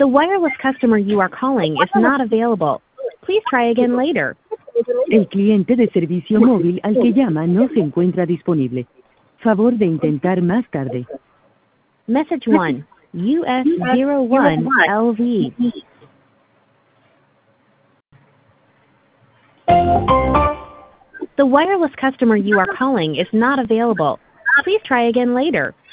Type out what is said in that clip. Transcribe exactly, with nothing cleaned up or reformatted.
The wireless customer you are calling is not available. Please try again later. El cliente de servicio móvil al que llama no se encuentra disponible. Favor de intentar más tarde. Message one, U S zero one L V. The wireless customer you are calling is not available. Please try again later.